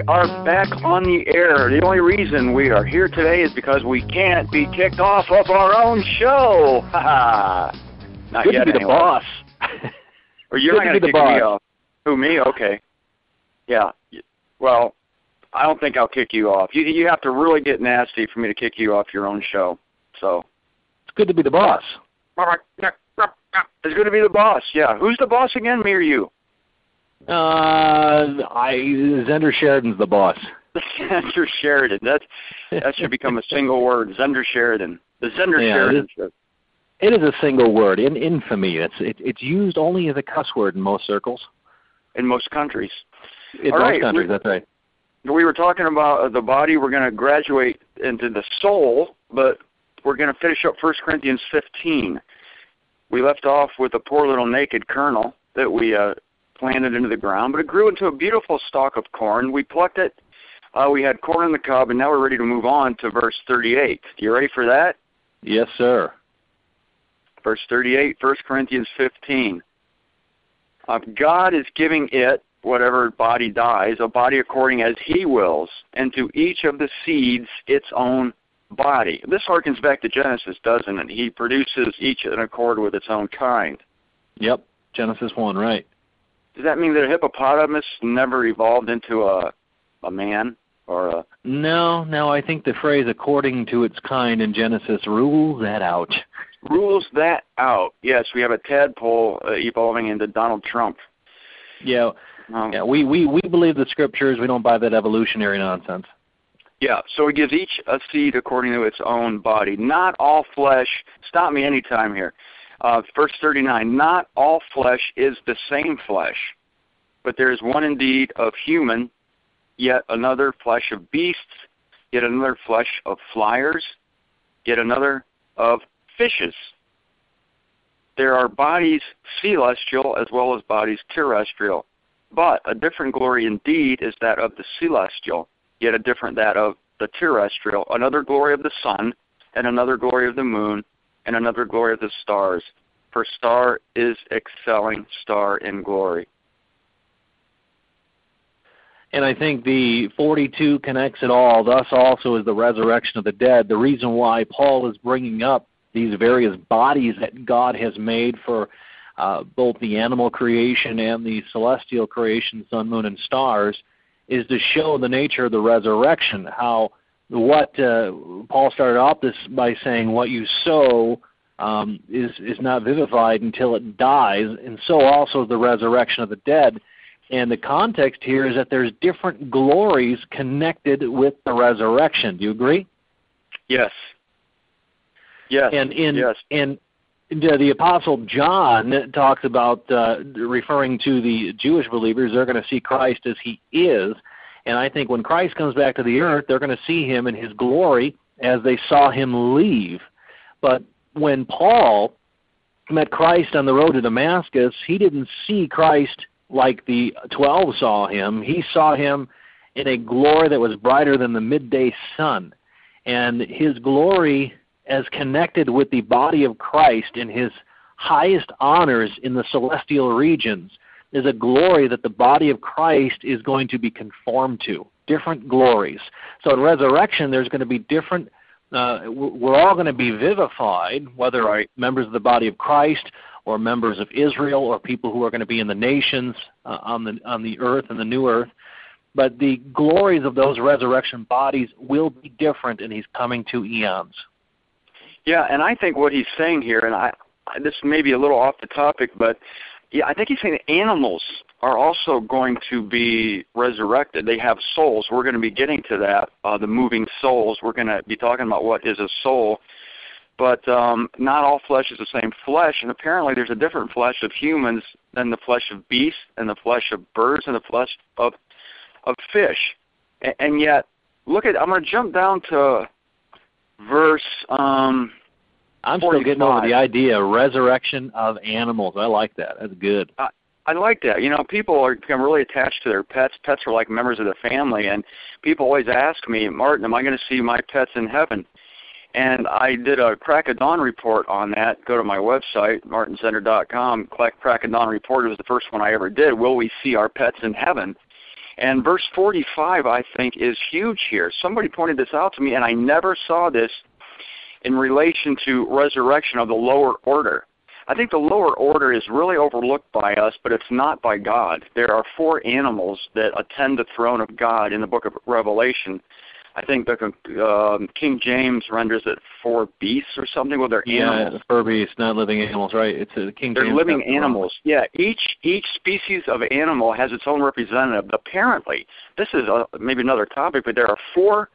are back on the air. The only reason we are here today is because we can't be kicked off of our own show. Ha ha. Not Good yet, to be anyway. the boss. Or you're not going to kick me off. Who, me? Okay. Yeah. Well, I don't think I'll kick you off. You have to really get nasty for me to kick you off your own show. So it's good to be the boss. It's good to be the boss. Yeah. Who's the boss again? Me or you? Zender Sheridan's the boss. Zender Sheridan. That should become a single word. Zender Sheridan. The Zender Sheridan show. It is a single word. In infamy. It's used only as a cuss word in most circles. In most countries. In most countries, that's right. We were talking about the body. We're going to graduate into the soul, but we're going to finish up 1 Corinthians 15. We left off with a poor little naked kernel that we planted into the ground, but it grew into a beautiful stalk of corn. We plucked it. We had corn in the cob, and now we're ready to move on to verse 38. You ready for that? Yes, sir. Verse 38, 1 Corinthians 15. God is giving it, whatever body dies, a body according as he wills, and to each of the seeds its own body. This harkens back to Genesis, doesn't it? He produces each in accord with its own kind. Yep, Genesis 1, right. Does that mean that a hippopotamus never evolved into a man or a... No, I think the phrase according to its kind in Genesis rules that out. Rules that out. Yes, we have a tadpole evolving into Donald Trump. Yeah, we believe the scriptures. We don't buy that evolutionary nonsense. Yeah, so he gives each a seed according to its own body. Not all flesh, stop me anytime here. Verse 39, not all flesh is the same flesh, but there is one indeed of human, yet another flesh of beasts, yet another flesh of flyers, yet another of fishes. There are bodies celestial as well as bodies terrestrial, but a different glory indeed is that of the celestial, yet a different that of the terrestrial, another glory of the sun, and another glory of the moon, and another glory of the stars. For star is excelling star in glory. And I think the 42 connects it all. Thus also is the resurrection of the dead. The reason why Paul is bringing up these various bodies that God has made for both the animal creation and the celestial creation, sun, moon, and stars, is to show the nature of the resurrection, how what Paul started off this by saying what you sow is not vivified until it dies, and so also the resurrection of the dead. And the context here is that there's different glories connected with the resurrection. Do you agree? Yes. Yes. And yes. The Apostle John talks about, referring to the Jewish believers, they're going to see Christ as he is. And I think when Christ comes back to the earth, they're going to see him in his glory as they saw him leave. But when Paul met Christ on the road to Damascus, he didn't see Christ like the 12 saw him. He saw him in a glory that was brighter than the midday sun. And his glory as connected with the body of Christ in his highest honors in the celestial regions is a glory that the body of Christ is going to be conformed to, different glories. So in resurrection, there's going to be different, we're all going to be vivified, whether members of the body of Christ or members of Israel or people who are going to be in the nations on the earth and the new earth. But the glories of those resurrection bodies will be different, and he's coming to eons. Yeah, and I think what he's saying here, and this may be a little off the topic, but yeah, I think he's saying that animals are also going to be resurrected. They have souls. We're going to be getting to that, the moving souls. We're going to be talking about what is a soul. But not all flesh is the same flesh, and apparently there's a different flesh of humans than the flesh of beasts and the flesh of birds and the flesh of fish. And yet, I'm going to jump down to verse I'm 45. still getting over the idea of resurrection of animals. I like that. That's good. I like that. You know, people are become really attached to their pets. Pets are like members of the family, and people always ask me, Martin, am I going to see my pets in heaven? And I did a Crack of Dawn report on that. Go to my website, martincenter.com, Crack of Dawn report. It was the first one I ever did. Will we see our pets in heaven? And verse 45, I think, is huge here. Somebody pointed this out to me, and I never saw this in relation to resurrection of the lower order. I think the lower order is really overlooked by us, but it's not by God. There are 4 animals that attend the throne of God in the book of Revelation. I think the King James renders it 4 beasts or something. Well, they're animals. Yeah, 4 beasts, not living animals, right? It's a King James. They're living animals. Yeah, each species of animal has its own representative. Apparently, this is maybe another topic, but there are 4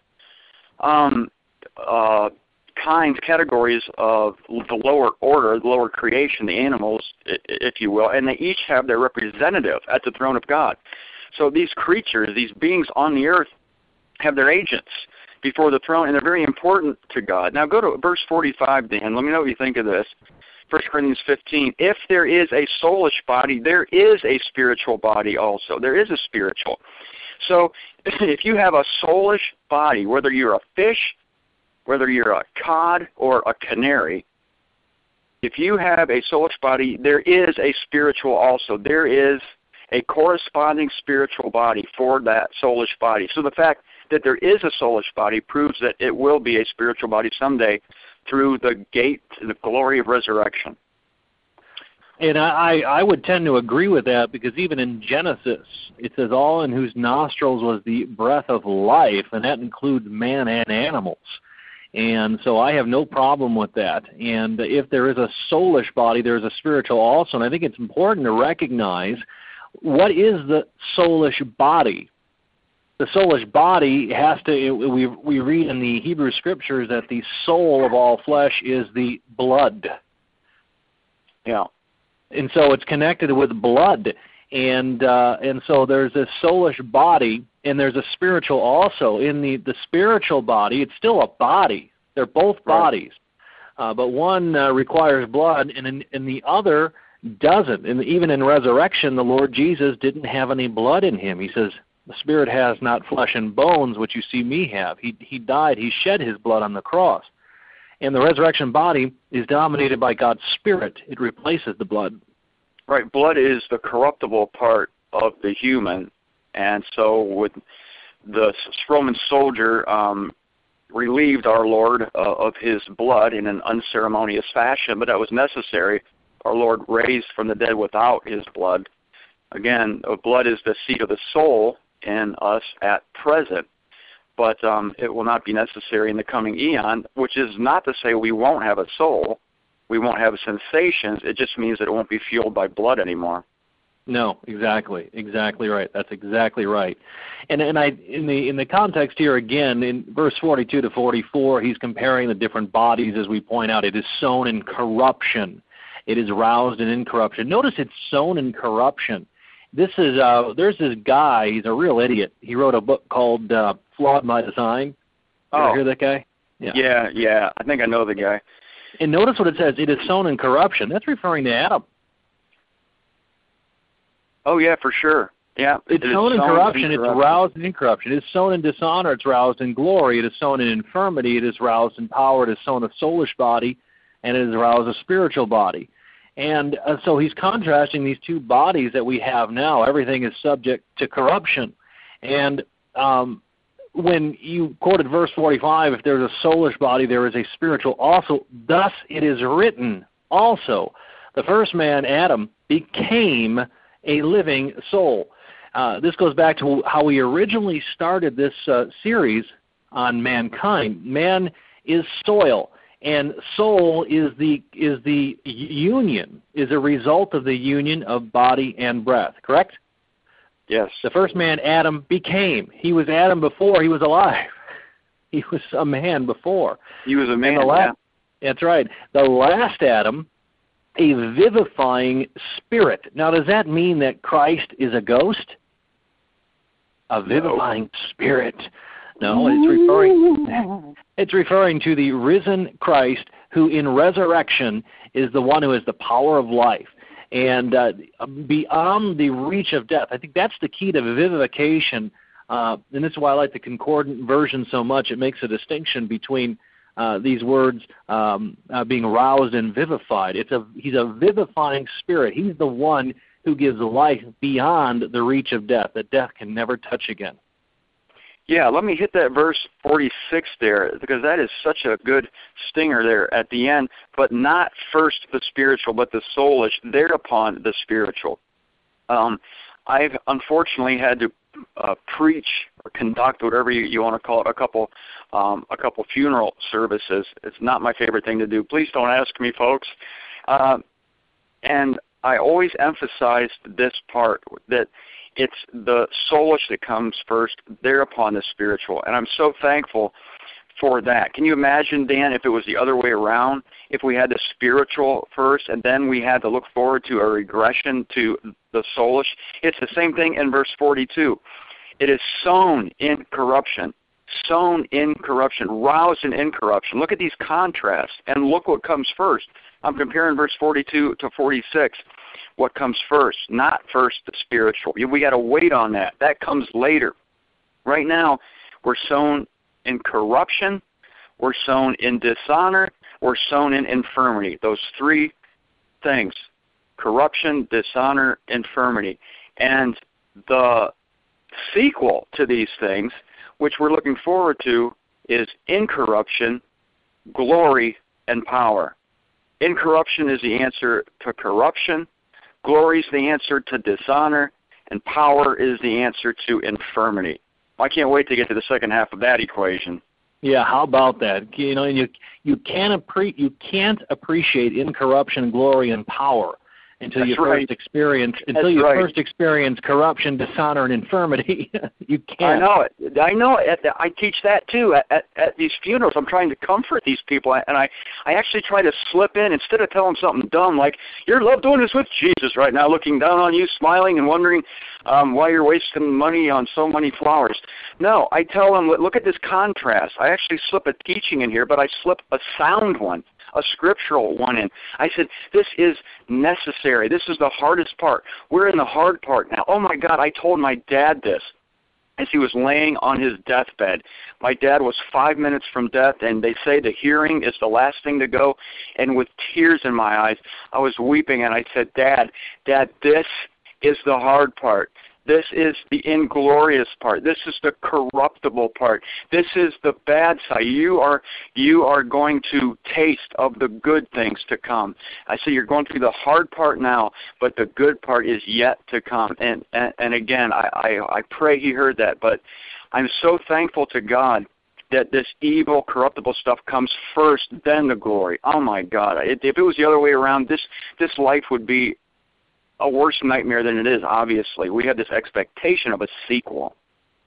categories of the lower order, the lower creation, the animals, if you will, and they each have their representative at the throne of God. So these creatures, these beings on the earth, have their agents before the throne, and they're very important to God. Now go to verse 45, Dan. Let me know what you think of this. 1 Corinthians 15, if there is a soulish body, there is a spiritual body also. There is a spiritual. So if you have a soulish body, whether you're a fish, whether you're a cod or a canary, if you have a soulish body, there is a spiritual also. There is a corresponding spiritual body for that soulish body. So the fact that there is a soulish body proves that it will be a spiritual body someday through the gate to the glory of resurrection. And I would tend to agree with that, because even in Genesis, it says, all in whose nostrils was the breath of life, and that includes man and animals. And so I have no problem with that. And if there is a soulish body, there is a spiritual also. And I think it's important to recognize, what is the soulish body? The soulish body has to, we read in the Hebrew Scriptures that the soul of all flesh is the blood. Yeah. And so it's connected with blood. And so there's this soulish body, and there's a spiritual also. In the spiritual body, it's still a body. They're both bodies. But one requires blood, and the other doesn't. And even in resurrection, the Lord Jesus didn't have any blood in him. He says, the Spirit has not flesh and bones, which you see me have. He died. He shed his blood on the cross. And the resurrection body is dominated by God's Spirit. It replaces the blood. Right. Blood is the corruptible part of the human. And so with the Roman soldier relieved our Lord of his blood in an unceremonious fashion, but that was necessary. Our Lord raised from the dead without his blood. Again, blood is the seat of the soul in us at present, but it will not be necessary in the coming eon, which is not to say we won't have a soul, we won't have sensations. It just means that it won't be fueled by blood anymore. No, exactly right. That's exactly right. And in the context here again, in verse 42 to 44, he's comparing the different bodies. As we point out, it is sown in corruption. It is roused in incorruption. Notice it's sown in corruption. This is there's this guy. He's a real idiot. He wrote a book called Flawed by Design. You ever hear that guy? Yeah. I think I know the guy. And notice what it says. It is sown in corruption. That's referring to Adam. Oh yeah, for sure. Yeah. It's sown in corruption. It's roused in incorruption. It is sown in dishonor. It's roused in glory. It is sown in infirmity. It is roused in power. It is sown a soulish body, and it is roused a spiritual body. And so he's contrasting these two bodies that we have now. Everything is subject to corruption. And when you quoted verse 45, if there's a soulish body, there is a spiritual also. Thus it is written also, the first man, Adam, became a living soul. This goes back to how we originally started this series on mankind. Man is soil. And soul is the union, is a result of the union of body and breath, correct? Yes. The first man, Adam, became. He was Adam before he was alive. He was a man before. He was a man, yeah. That's right. The last Adam, a vivifying spirit. Now, does that mean that Christ is a ghost? A vivifying spirit. No, it's referring to the risen Christ, who in resurrection is the one who has the power of life. And beyond the reach of death. I think that's the key to vivification, and this is why I like the concordant version so much. It makes a distinction between these words being roused and vivified. He's a vivifying spirit. He's the one who gives life beyond the reach of death, that death can never touch again. Yeah, let me hit that verse 46 there, because that is such a good stinger there at the end. But not first the spiritual, but the soulish, thereupon the spiritual. I've unfortunately had to preach or conduct, whatever you want to call it, a couple funeral services. It's not my favorite thing to do. Please don't ask me, folks. And I always emphasized this part, that it's the soulish that comes first, thereupon the spiritual. And I'm so thankful for that. Can you imagine, Dan, if it was the other way around, if we had the spiritual first and then we had to look forward to a regression to the soulish? It's the same thing in verse 42. It is sown in corruption, sown in corruption, roused in incorruption. Look at these contrasts, and look what comes first. I'm comparing verse 42 to 46. What comes first? Not first the spiritual. We got to wait on that. That comes later. Right now, we're sown in corruption, we're sown in dishonor, we're sown in infirmity. Those three things: corruption, dishonor, infirmity. And the sequel to these things, which we're looking forward to, is incorruption, glory, and power. Incorruption is the answer to corruption, glory is the answer to dishonor, and power is the answer to infirmity. I can't wait to get to the second half of that equation. Yeah, how about that? You know, you can't appreciate incorruption, glory, and power until you first experience corruption, dishonor, and infirmity. You can't. I know it. I teach that too at these funerals. I'm trying to comfort these people, and I actually try to slip in, instead of telling them something dumb like, your loved one is with Jesus right now, looking down on you, smiling and wondering why you're wasting money on so many flowers. No, I tell them, look at this contrast. I actually slip a teaching in here, but I slip a sound one, a scriptural one in. I said, this is necessary. This is the hardest part. We're in the hard part now. Oh my God, I told my dad this as he was laying on his deathbed. My dad was 5 minutes from death, and they say the hearing is the last thing to go. And with tears in my eyes, I was weeping, and I said, Dad, this is the hard part. This is the inglorious part. This is the corruptible part. This is the bad side. You are going to taste of the good things to come. I say you're going through the hard part now, but the good part is yet to come. And again, I pray he heard that. But I'm so thankful to God that this evil, corruptible stuff comes first, then the glory. Oh my God! If it was the other way around, this life would be a worse nightmare than it is, obviously. We have this expectation of a sequel.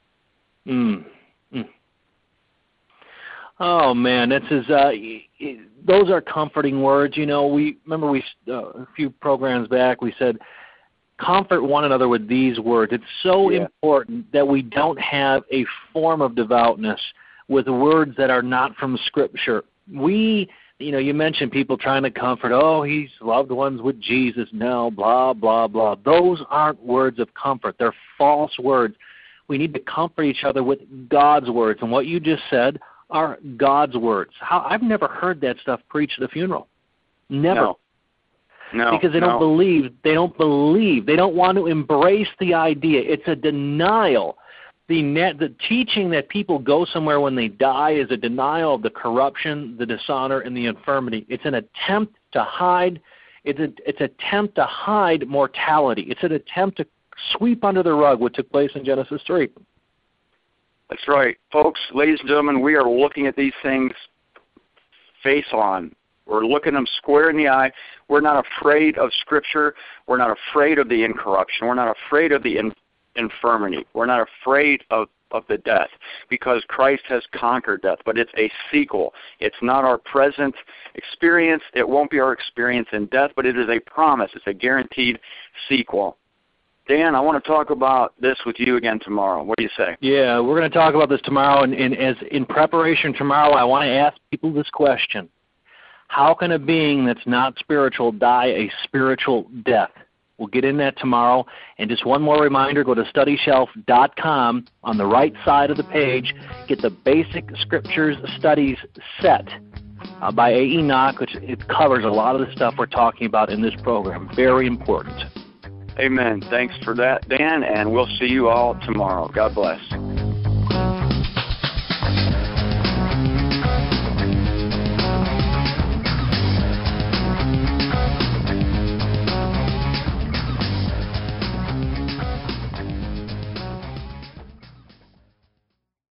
Oh, man, those are comforting words. You know, remember a few programs back, we said, comfort one another with these words. It's so important that we don't have a form of devoutness with words that are not from Scripture. You mentioned people trying to comfort, he's loved ones with Jesus now, blah, blah, blah. Those aren't words of comfort. They're false words. We need to comfort each other with God's words. And what you just said are God's words. I've never heard that stuff preached at a funeral. Never. No. Because they don't believe. They don't believe. They don't want to embrace the idea. It's a denial. The teaching that people go somewhere when they die is a denial of the corruption, the dishonor, and the infirmity. It's an attempt to hide. It's an attempt to hide mortality. It's an attempt to sweep under the rug what took place in Genesis 3. That's right. Folks, ladies and gentlemen, we are looking at these things face on. We're looking them square in the eye. We're not afraid of Scripture. We're not afraid of the incorruption. We're not afraid of the infirmity. We're not afraid of the death, because Christ has conquered death, but it's a sequel. It's not our present experience. It won't be our experience in death, but it is a promise. It's a guaranteed sequel. Dan, I want to talk about this with you again tomorrow. What do you say? Yeah, we're going to talk about this tomorrow, and as in preparation tomorrow, I want to ask people this question. How can a being that's not spiritual die a spiritual death? We'll get in that tomorrow. And just one more reminder, go to StudyShelf.com. On the right side of the page, get the Basic Scriptures Studies set by A. Enoch, which it covers a lot of the stuff we're talking about in this program. Very important. Amen. Thanks for that, Dan, and we'll see you all tomorrow. God bless.